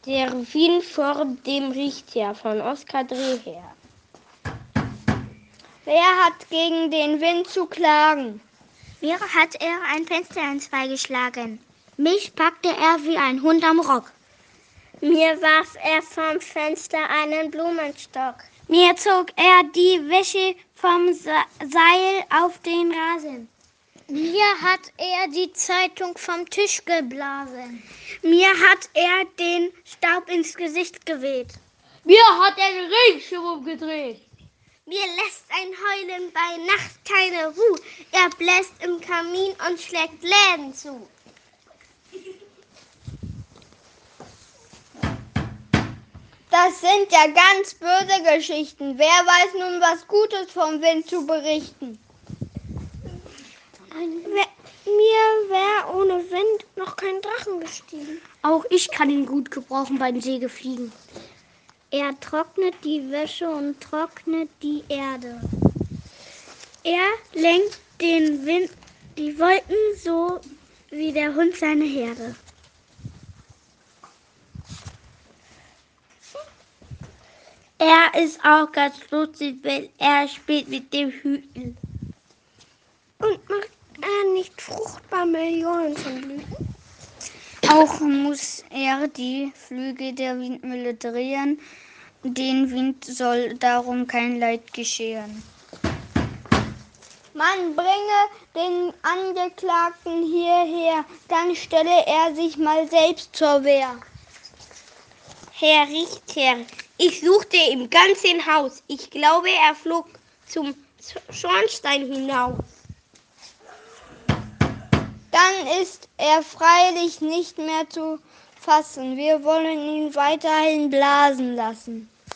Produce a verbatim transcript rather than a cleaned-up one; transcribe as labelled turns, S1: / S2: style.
S1: Der Wind vor dem Richter von Oskar Dreher.
S2: Wer hat gegen den Wind zu klagen?
S3: Mir hat er ein Fenster entzweigeschlagen. Mich packte er wie ein Hund am Rock.
S4: Mir warf er vom Fenster einen Blumenstock.
S3: Mir zog er die Wäsche vom Seil auf den Rasen.
S5: Mir hat er die Zeitung vom Tisch geblasen.
S2: Mir hat er den Staub ins Gesicht geweht.
S1: Mir hat er den Regenschirm umgedreht.
S4: Mir lässt ein Heulen bei Nacht keine Ruhe. Er bläst im Kamin und schlägt Läden zu.
S2: Das sind ja ganz böse Geschichten. Wer weiß nun was Gutes vom Wind zu berichten?
S4: Mir wäre ohne Wind noch kein Drachen gestiegen.
S3: Auch ich kann ihn gut gebrauchen beim Segelfliegen.
S5: Er trocknet die Wäsche und trocknet die Erde.
S3: Er lenkt den Wind, die Wolken so wie der Hund seine Herde.
S1: Er ist auch ganz lustig, wenn er spielt mit dem Hüten.
S4: Und macht er nicht fruchtbar Millionen von Blüten?
S3: Auch muss er die Flügel der Windmühle drehen. Den Wind soll darum kein Leid geschehen.
S2: Man bringe den Angeklagten hierher, dann stelle er sich mal selbst zur Wehr.
S1: Herr Richter, ich suchte im ganzen Haus. Ich glaube, er flog zum Schornstein hinaus.
S2: Dann ist er freilich nicht mehr zu fassen. Wir wollen ihn weiterhin blasen lassen.